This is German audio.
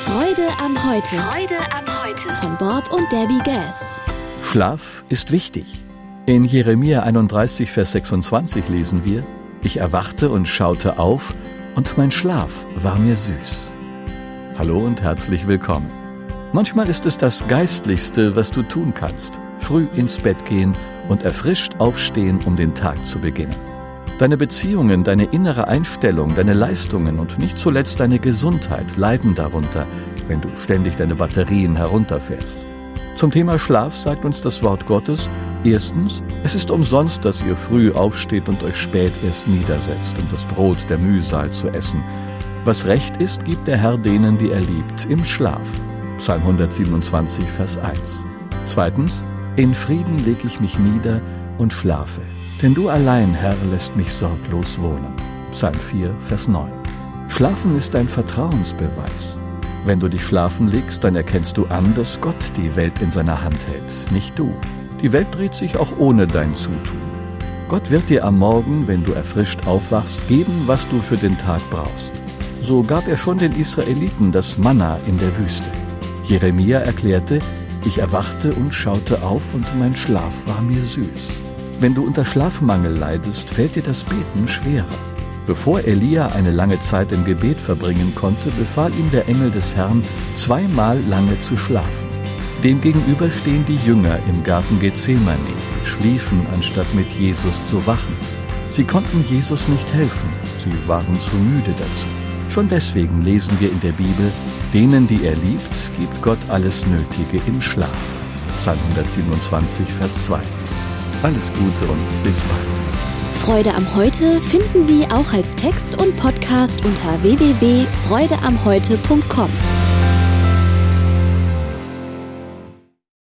Freude am Heute. Freude am Heute. Von Bob und Debbie Gass. Schlaf ist wichtig. In Jeremia 31, Vers 26 lesen wir: Ich erwachte und schaute auf, und mein Schlaf war mir süß. Hallo und herzlich willkommen. Manchmal ist es das Geistlichste, was du tun kannst: früh ins Bett gehen und erfrischt aufstehen, um den Tag zu beginnen. Deine Beziehungen, deine innere Einstellung, deine Leistungen und nicht zuletzt deine Gesundheit leiden darunter, wenn du ständig deine Batterien herunterfährst. Zum Thema Schlaf sagt uns das Wort Gottes: Erstens, es ist umsonst, dass ihr früh aufsteht und euch spät erst niedersetzt, um das Brot der Mühsal zu essen. Was recht ist, gibt der Herr denen, die er liebt, im Schlaf. Psalm 127, Vers 1. Zweitens, in Frieden leg ich mich nieder und schlafe, denn du allein, Herr, lässt mich sorglos wohnen. Psalm 4, Vers 9. Schlafen ist ein Vertrauensbeweis. Wenn du dich schlafen legst, dann erkennst du an, dass Gott die Welt in seiner Hand hält, nicht du. Die Welt dreht sich auch ohne dein Zutun. Gott wird dir am Morgen, wenn du erfrischt aufwachst, geben, was du für den Tag brauchst. So gab er schon den Israeliten das Manna in der Wüste. Jeremia erklärte: Ich erwachte und schaute auf, und mein Schlaf war mir süß. Wenn du unter Schlafmangel leidest, fällt dir das Beten schwerer. Bevor Elia eine lange Zeit im Gebet verbringen konnte, befahl ihm der Engel des Herrn, 2-mal lange zu schlafen. Demgegenüber stehen die Jünger im Garten Gethsemane, schliefen, anstatt mit Jesus zu wachen. Sie konnten Jesus nicht helfen, sie waren zu müde dazu. Schon deswegen lesen wir in der Bibel: Denen, die er liebt, gibt Gott alles Nötige im Schlaf. Psalm 127, Vers 2. Alles Gute und bis bald. Freude am Heute finden Sie auch als Text und Podcast unter www.freudeamheute.com.